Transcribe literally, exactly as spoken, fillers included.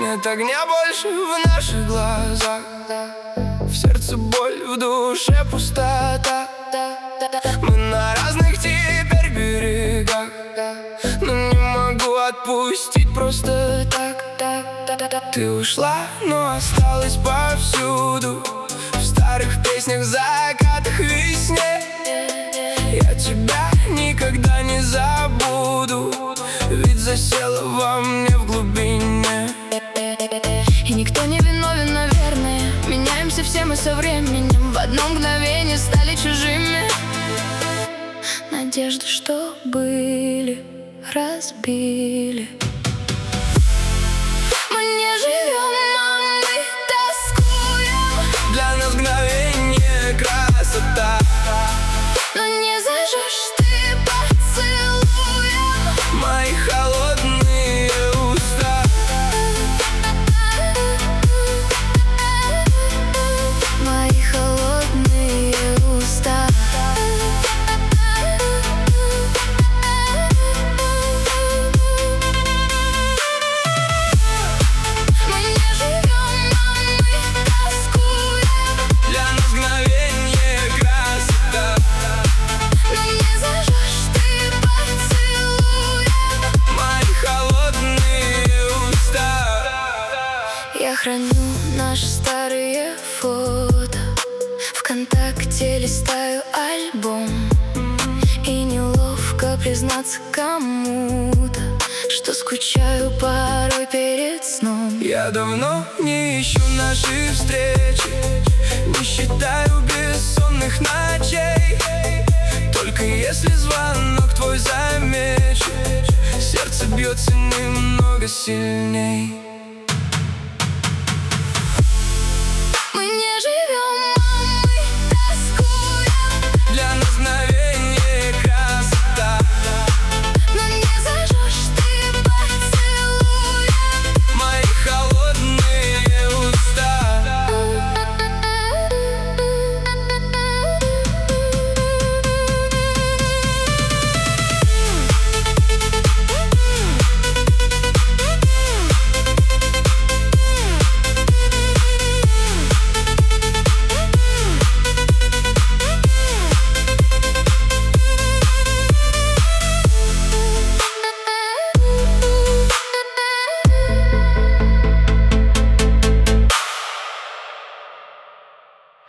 Нет огня больше в наших глазах, в сердце боль, в душе пустота. Мы на разных теперь берегах, но не могу отпустить просто так. Ты ушла, но осталась повсюду, в старых песнях, закатах, весне. Я тебя никогда не забуду, ведь засела во мне в глубине. И никто не виновен, наверное. Меняемся все мы со временем, в одно мгновение стали чужими. Надежды, что были, разбили. Мы не живем, а мы тоскуем. Для нас мгновение красота, но не зажжешь ты поцелуем мои холодные уста. Мои холодные уста. Мы не живем, а мы тоскуем. Для нас мгновение красота, Но не зажжешь ты поцелуем мои холодные уста. Я храню наши старые фото, ВКонтакте листаю альбом. И неловко признаться кому-то, что скучаю порой перед сном. Я давно не ищу наши встречи, не считаю бессонных ночей. Только если звонок твой замечу, сердце бьется немного сильней.